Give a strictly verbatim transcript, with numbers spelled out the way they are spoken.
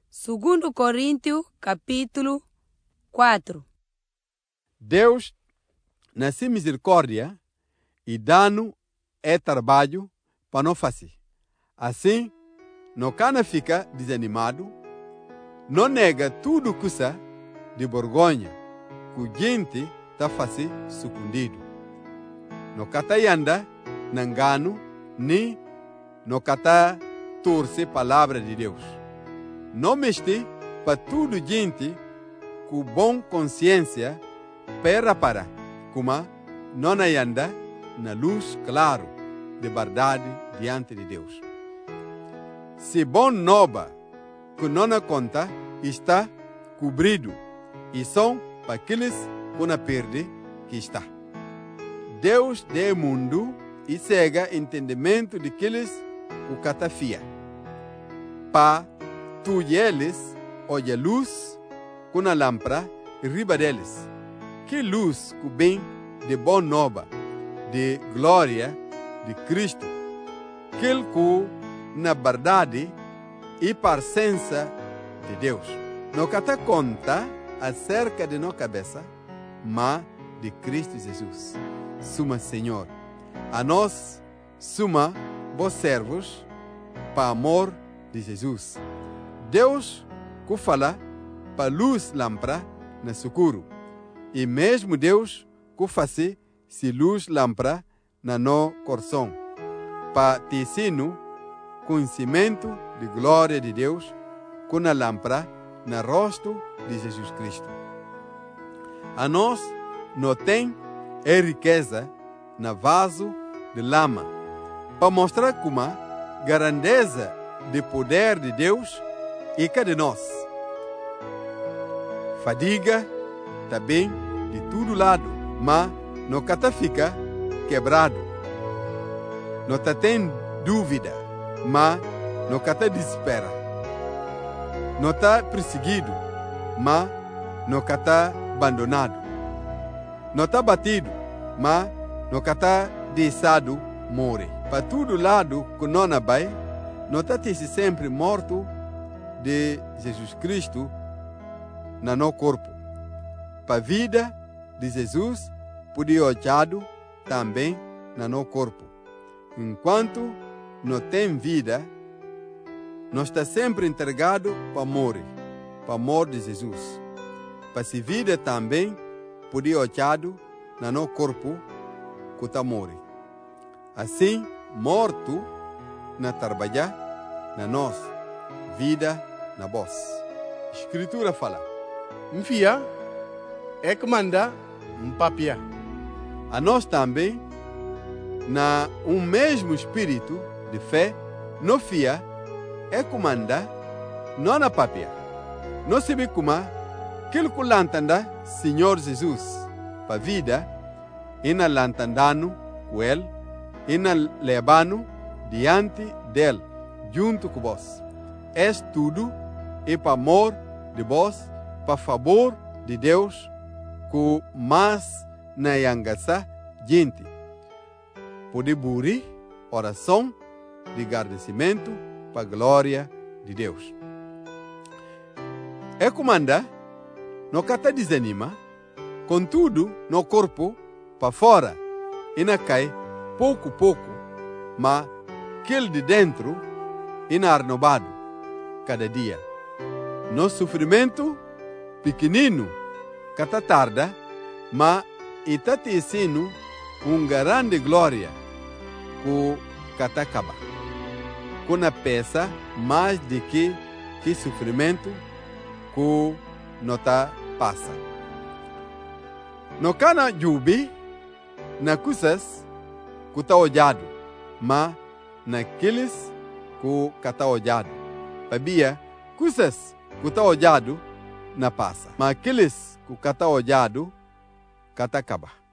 Segundo Coríntios, capítulo quatro. Deus, na sua misericórdia, e dando é trabalho para não fazer. Assim, não cana fica desanimado, não nega tudo que usa de vergonha, que gente está fazendo sucundido. Não cata anda na engano, nem não cata torce a palavra de Deus. Não mexe para tudo gente com boa consciência para para, como não anda na luz claro de verdade diante de Deus. Se bom nova que não conta está cobrido e são para aqueles que não perde que está. Deus deu mundo e cega entendimento de aqueles que catafia. Para tu e eles olha luz com a lâmpada riba deles. Que luz que bem de bom nova, de glória de Cristo. Aquele que na verdade e presença de Deus. Não cata conta acerca de nossa cabeça, mas de Cristo Jesus, suma Senhor. A nós, suma vos servos, para amor de Jesus. Deus que fala para luz lâmpada na socorro. E mesmo Deus que faz se luz lâmpada na no coração. Para te ensino conhecimento de glória de Deus com a lâmpada no rosto de Jesus Cristo. A nós não tem a riqueza na vaso de lama para mostrar como a grandeza de poder de Deus e cada nós. Fadiga também de todo lado, mas não cata fica quebrado. Não tem dúvida, mas não cata desespera. Não está perseguido, mas não está abandonado. Não está batido, mas não está deixado morrer. Para todo lado que não vai, não está sempre morto de Jesus Cristo no nosso corpo. Para a vida de Jesus, podia olhado também no nosso corpo. Enquanto não tem vida, não está sempre entregado para morrer, para a morte de Jesus. Para se vida também podia olhado no nosso corpo que está morre. Assim, morto na trabalhar na nossa vida na voz. Escritura fala. Mfia é que manda um papia. A nós também, na um mesmo espírito de fé, não fia é comanda, não na papia. Não se vê como aquilo que lantanda Senhor Jesus para a vida, e na lantandano com ele, e na levando diante dele, junto com vós. É tudo e para amor de vós, para favor de Deus, que mais na yangaça gente. Pode burir oração de agradecimento para a glória de Deus. É comanda, não cata desanima, contudo, no corpo para fora, e na cai pouco pouco, mas aquele de dentro e na renovado cada dia. No sofrimento pequenino, cata tarda, mas está te ensino um grande glória que cata acaba. Com a peça mais de que que sofrimento que não tá passa. No cana jubi na coisas que está olhado, mas naqueles que está olhado. Sabia, coisas que está olhado na passa, mas aqueles que está olhado, cata acaba.